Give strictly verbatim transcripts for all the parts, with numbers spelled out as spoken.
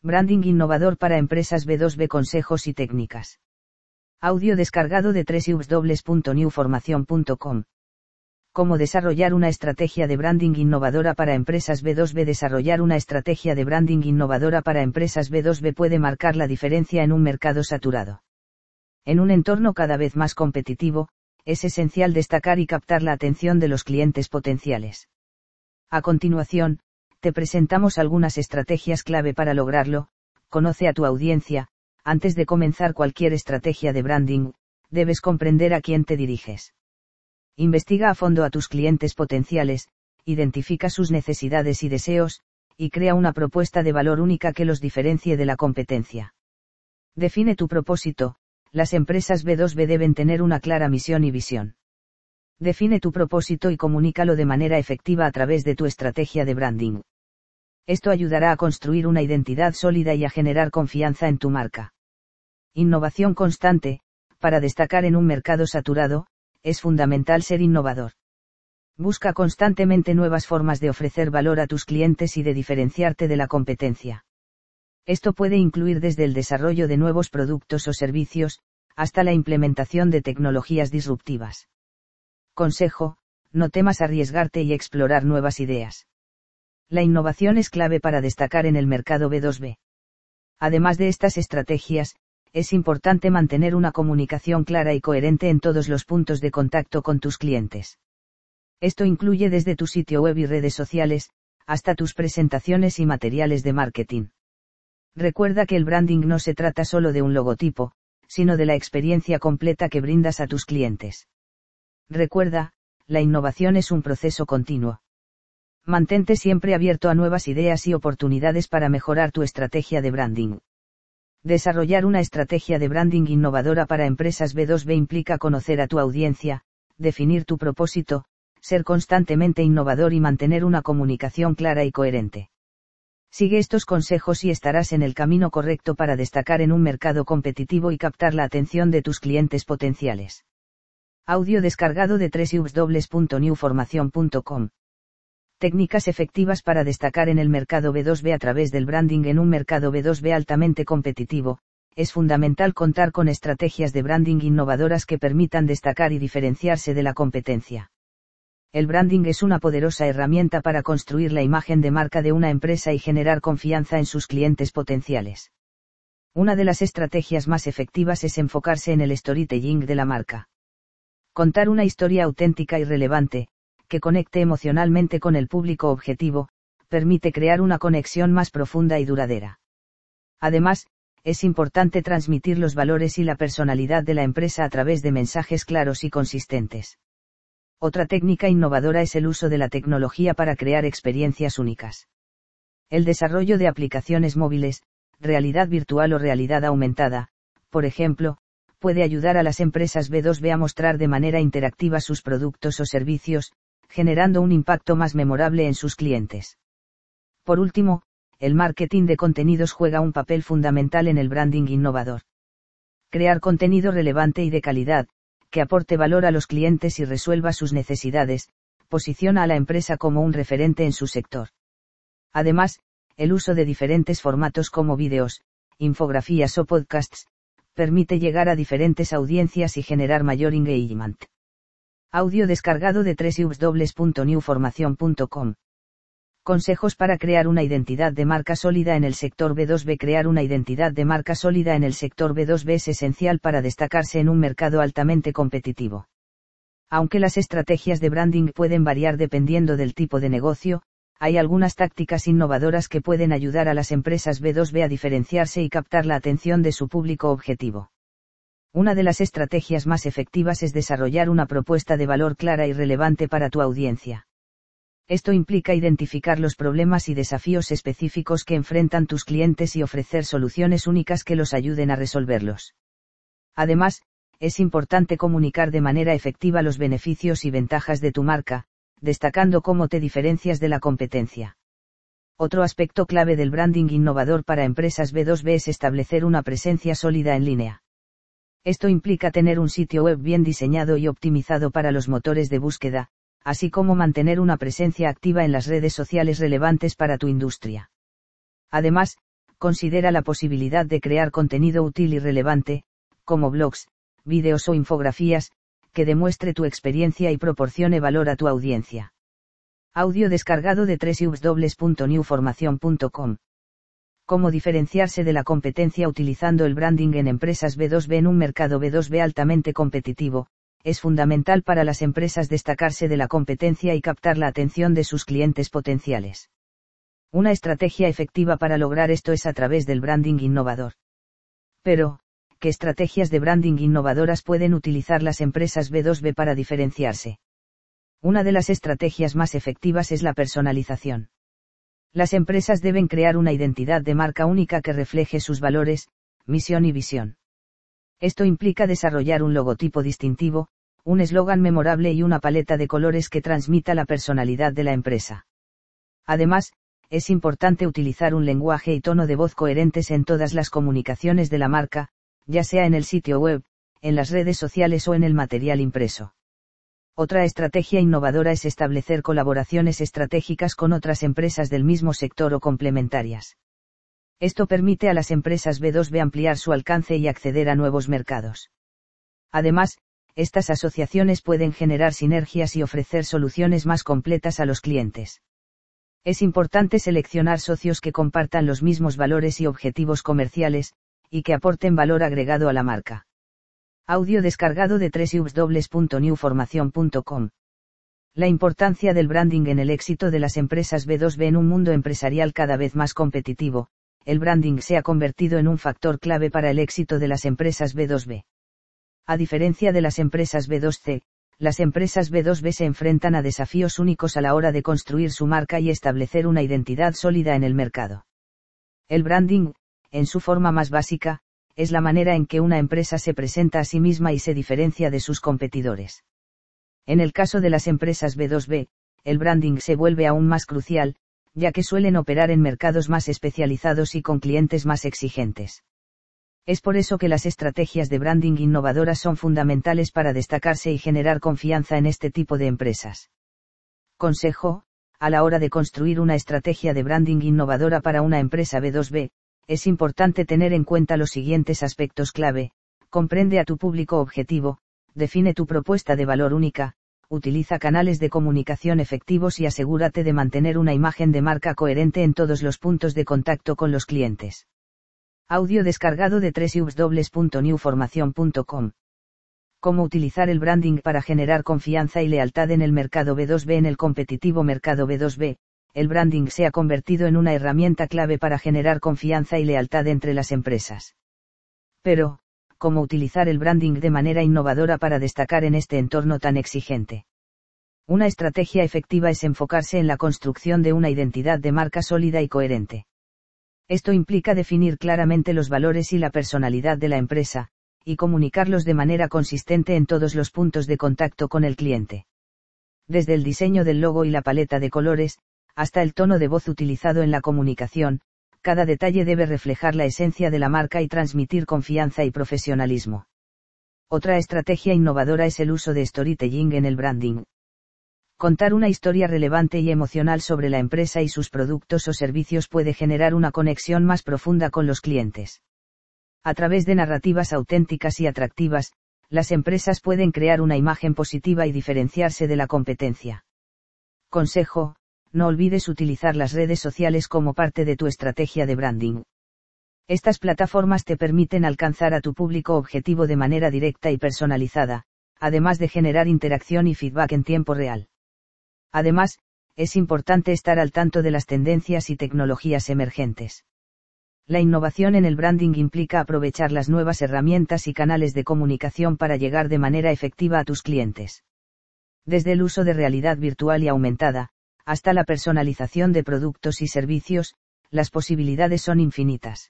Branding innovador para empresas B dos B. Consejos y técnicas. Audio descargado de doble u doble u doble u punto new formación punto com. Cómo desarrollar una estrategia de branding innovadora para empresas B dos B. Desarrollar una estrategia de branding innovadora para empresas B dos B puede marcar la diferencia en un mercado saturado. En un entorno cada vez más competitivo, es esencial destacar y captar la atención de los clientes potenciales. A continuación, te presentamos algunas estrategias clave para lograrlo. Conoce a tu audiencia. Antes de comenzar cualquier estrategia de branding, debes comprender a quién te diriges. Investiga a fondo a tus clientes potenciales, identifica sus necesidades y deseos, y crea una propuesta de valor única que los diferencie de la competencia. Define tu propósito. Las empresas B dos B deben tener una clara misión y visión. Define tu propósito y comunícalo de manera efectiva a través de tu estrategia de branding. Esto ayudará a construir una identidad sólida y a generar confianza en tu marca. Innovación constante. Para destacar en un mercado saturado, es fundamental ser innovador. Busca constantemente nuevas formas de ofrecer valor a tus clientes y de diferenciarte de la competencia. Esto puede incluir desde el desarrollo de nuevos productos o servicios, hasta la implementación de tecnologías disruptivas. Consejo: no temas arriesgarte y explorar nuevas ideas. La innovación es clave para destacar en el mercado B dos B. Además de estas estrategias, es importante mantener una comunicación clara y coherente en todos los puntos de contacto con tus clientes. Esto incluye desde tu sitio web y redes sociales, hasta tus presentaciones y materiales de marketing. Recuerda que el branding no se trata solo de un logotipo, sino de la experiencia completa que brindas a tus clientes. Recuerda, la innovación es un proceso continuo. Mantente siempre abierto a nuevas ideas y oportunidades para mejorar tu estrategia de branding. Desarrollar una estrategia de branding innovadora para empresas B dos B implica conocer a tu audiencia, definir tu propósito, ser constantemente innovador y mantener una comunicación clara y coherente. Sigue estos consejos y estarás en el camino correcto para destacar en un mercado competitivo y captar la atención de tus clientes potenciales. Audio descargado de doble u doble u doble u punto new formación punto com. Técnicas efectivas para destacar en el mercado B dos B a través del branding. En un mercado B dos B altamente competitivo, es fundamental contar con estrategias de branding innovadoras que permitan destacar y diferenciarse de la competencia. El branding es una poderosa herramienta para construir la imagen de marca de una empresa y generar confianza en sus clientes potenciales. Una de las estrategias más efectivas es enfocarse en el storytelling de la marca. Contar una historia auténtica y relevante, que conecte emocionalmente con el público objetivo, permite crear una conexión más profunda y duradera. Además, es importante transmitir los valores y la personalidad de la empresa a través de mensajes claros y consistentes. Otra técnica innovadora es el uso de la tecnología para crear experiencias únicas. El desarrollo de aplicaciones móviles, realidad virtual o realidad aumentada, por ejemplo, puede ayudar a las empresas B dos B a mostrar de manera interactiva sus productos o servicios, generando un impacto más memorable en sus clientes. Por último, el marketing de contenidos juega un papel fundamental en el branding innovador. Crear contenido relevante y de calidad, que aporte valor a los clientes y resuelva sus necesidades, posiciona a la empresa como un referente en su sector. Además, el uso de diferentes formatos como vídeos, infografías o podcasts, permite llegar a diferentes audiencias y generar mayor engagement. Audio descargado de doble u doble u doble u punto new formación punto com. Consejos para crear una identidad de marca sólida en el sector B dos B. Crear una identidad de marca sólida en el sector B dos B es esencial para destacarse en un mercado altamente competitivo. Aunque las estrategias de branding pueden variar dependiendo del tipo de negocio, hay algunas tácticas innovadoras que pueden ayudar a las empresas B dos B a diferenciarse y captar la atención de su público objetivo. Una de las estrategias más efectivas es desarrollar una propuesta de valor clara y relevante para tu audiencia. Esto implica identificar los problemas y desafíos específicos que enfrentan tus clientes y ofrecer soluciones únicas que los ayuden a resolverlos. Además, es importante comunicar de manera efectiva los beneficios y ventajas de tu marca, destacando cómo te diferencias de la competencia. Otro aspecto clave del branding innovador para empresas B dos B es establecer una presencia sólida en línea. Esto implica tener un sitio web bien diseñado y optimizado para los motores de búsqueda, así como mantener una presencia activa en las redes sociales relevantes para tu industria. Además, considera la posibilidad de crear contenido útil y relevante, como blogs, vídeos o infografías, que demuestre tu experiencia y proporcione valor a tu audiencia. Audio descargado de doble u doble u doble u punto new formación punto com. Cómo diferenciarse de la competencia utilizando el branding en empresas B dos B. En un mercado B dos B altamente competitivo, es fundamental para las empresas destacarse de la competencia y captar la atención de sus clientes potenciales. Una estrategia efectiva para lograr esto es a través del branding innovador. Pero, ¿qué estrategias de branding innovadoras pueden utilizar las empresas B dos B para diferenciarse? Una de las estrategias más efectivas es la personalización. Las empresas deben crear una identidad de marca única que refleje sus valores, misión y visión. Esto implica desarrollar un logotipo distintivo, un eslogan memorable y una paleta de colores que transmita la personalidad de la empresa. Además, es importante utilizar un lenguaje y tono de voz coherentes en todas las comunicaciones de la marca, ya sea en el sitio web, en las redes sociales o en el material impreso. Otra estrategia innovadora es establecer colaboraciones estratégicas con otras empresas del mismo sector o complementarias. Esto permite a las empresas B dos B ampliar su alcance y acceder a nuevos mercados. Además, estas asociaciones pueden generar sinergias y ofrecer soluciones más completas a los clientes. Es importante seleccionar socios que compartan los mismos valores y objetivos comerciales, y que aporten valor agregado a la marca. Audio descargado de doble u doble u doble u punto new formación punto com. La importancia del branding en el éxito de las empresas B dos B. En un mundo empresarial cada vez más competitivo, el branding se ha convertido en un factor clave para el éxito de las empresas B dos B. A diferencia de las empresas B dos C, las empresas B dos B se enfrentan a desafíos únicos a la hora de construir su marca y establecer una identidad sólida en el mercado. El branding, en su forma más básica, es la manera en que una empresa se presenta a sí misma y se diferencia de sus competidores. En el caso de las empresas B dos B, el branding se vuelve aún más crucial, ya que suelen operar en mercados más especializados y con clientes más exigentes. Es por eso que las estrategias de branding innovadoras son fundamentales para destacarse y generar confianza en este tipo de empresas. Consejo: a la hora de construir una estrategia de branding innovadora para una empresa B dos B, es importante tener en cuenta los siguientes aspectos clave: comprende a tu público objetivo, define tu propuesta de valor única, utiliza canales de comunicación efectivos y asegúrate de mantener una imagen de marca coherente en todos los puntos de contacto con los clientes. Audio descargado de doble u doble u doble u punto new formación punto com. Cómo utilizar el branding para generar confianza y lealtad en el mercado B dos B. En el competitivo mercado B dos B, el branding se ha convertido en una herramienta clave para generar confianza y lealtad entre las empresas. Pero, ¿cómo utilizar el branding de manera innovadora para destacar en este entorno tan exigente? Una estrategia efectiva es enfocarse en la construcción de una identidad de marca sólida y coherente. Esto implica definir claramente los valores y la personalidad de la empresa, y comunicarlos de manera consistente en todos los puntos de contacto con el cliente. Desde el diseño del logo y la paleta de colores, hasta el tono de voz utilizado en la comunicación, cada detalle debe reflejar la esencia de la marca y transmitir confianza y profesionalismo. Otra estrategia innovadora es el uso de storytelling en el branding. Contar una historia relevante y emocional sobre la empresa y sus productos o servicios puede generar una conexión más profunda con los clientes. A través de narrativas auténticas y atractivas, las empresas pueden crear una imagen positiva y diferenciarse de la competencia. Consejo: no olvides utilizar las redes sociales como parte de tu estrategia de branding. Estas plataformas te permiten alcanzar a tu público objetivo de manera directa y personalizada, además de generar interacción y feedback en tiempo real. Además, es importante estar al tanto de las tendencias y tecnologías emergentes. La innovación en el branding implica aprovechar las nuevas herramientas y canales de comunicación para llegar de manera efectiva a tus clientes. Desde el uso de realidad virtual y aumentada, hasta la personalización de productos y servicios, las posibilidades son infinitas.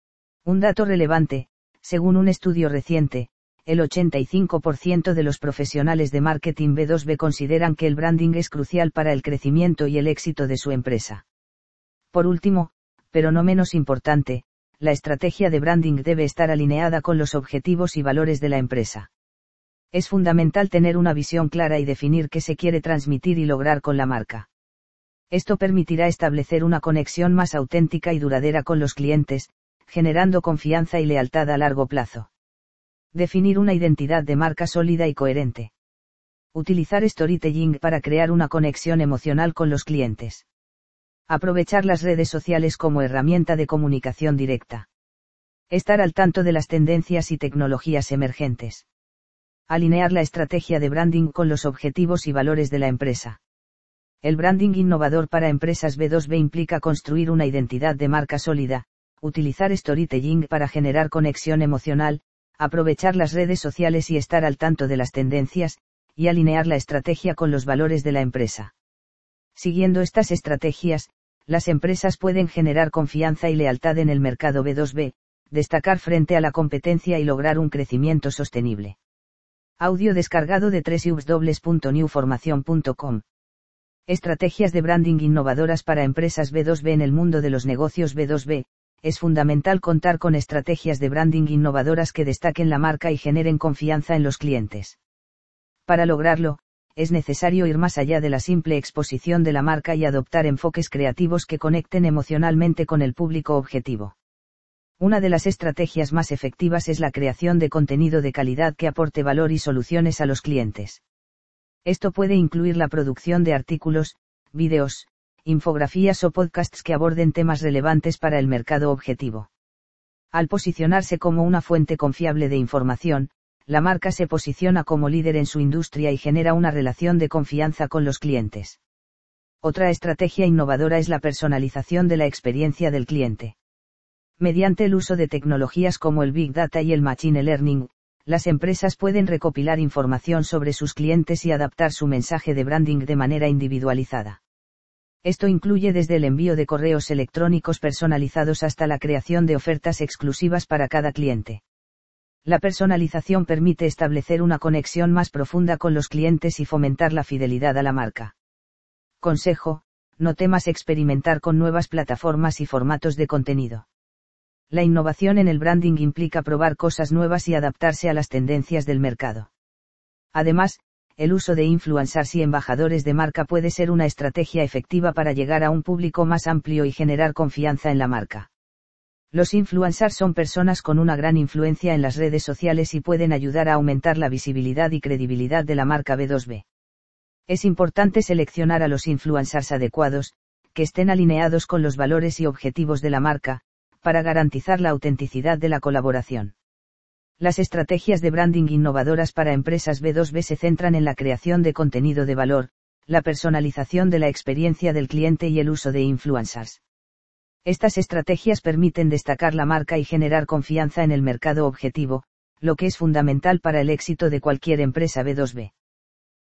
Un dato relevante: según un estudio reciente, el ochenta y cinco por ciento de los profesionales de marketing B dos B consideran que el branding es crucial para el crecimiento y el éxito de su empresa. Por último, pero no menos importante, la estrategia de branding debe estar alineada con los objetivos y valores de la empresa. Es fundamental tener una visión clara y definir qué se quiere transmitir y lograr con la marca. Esto permitirá establecer una conexión más auténtica y duradera con los clientes, generando confianza y lealtad a largo plazo. Definir una identidad de marca sólida y coherente. Utilizar storytelling para crear una conexión emocional con los clientes. Aprovechar las redes sociales como herramienta de comunicación directa. Estar al tanto de las tendencias y tecnologías emergentes. Alinear la estrategia de branding con los objetivos y valores de la empresa. El branding innovador para empresas B dos B implica construir una identidad de marca sólida, utilizar storytelling para generar conexión emocional, aprovechar las redes sociales y estar al tanto de las tendencias, y alinear la estrategia con los valores de la empresa. Siguiendo estas estrategias, las empresas pueden generar confianza y lealtad en el mercado B dos B, destacar frente a la competencia y lograr un crecimiento sostenible. Audio descargado de doble u doble u doble u punto new formación punto com. Estrategias de branding innovadoras para empresas B dos B. En el mundo de los negocios B dos B, es fundamental contar con estrategias de branding innovadoras que destaquen la marca y generen confianza en los clientes. Para lograrlo, es necesario ir más allá de la simple exposición de la marca y adoptar enfoques creativos que conecten emocionalmente con el público objetivo. Una de las estrategias más efectivas es la creación de contenido de calidad que aporte valor y soluciones a los clientes. Esto puede incluir la producción de artículos, vídeos, infografías o podcasts que aborden temas relevantes para el mercado objetivo. Al posicionarse como una fuente confiable de información, la marca se posiciona como líder en su industria y genera una relación de confianza con los clientes. Otra estrategia innovadora es la personalización de la experiencia del cliente. Mediante el uso de tecnologías como el Big Data y el Machine Learning, las empresas pueden recopilar información sobre sus clientes y adaptar su mensaje de branding de manera individualizada. Esto incluye desde el envío de correos electrónicos personalizados hasta la creación de ofertas exclusivas para cada cliente. La personalización permite establecer una conexión más profunda con los clientes y fomentar la fidelidad a la marca. Consejo: no temas experimentar con nuevas plataformas y formatos de contenido. La innovación en el branding implica probar cosas nuevas y adaptarse a las tendencias del mercado. Además, el uso de influencers y embajadores de marca puede ser una estrategia efectiva para llegar a un público más amplio y generar confianza en la marca. Los influencers son personas con una gran influencia en las redes sociales y pueden ayudar a aumentar la visibilidad y credibilidad de la marca B dos B. Es importante seleccionar a los influencers adecuados, que estén alineados con los valores y objetivos de la marca, para garantizar la autenticidad de la colaboración. Las estrategias de branding innovadoras para empresas B dos B se centran en la creación de contenido de valor, la personalización de la experiencia del cliente y el uso de influencers. Estas estrategias permiten destacar la marca y generar confianza en el mercado objetivo, lo que es fundamental para el éxito de cualquier empresa B dos B.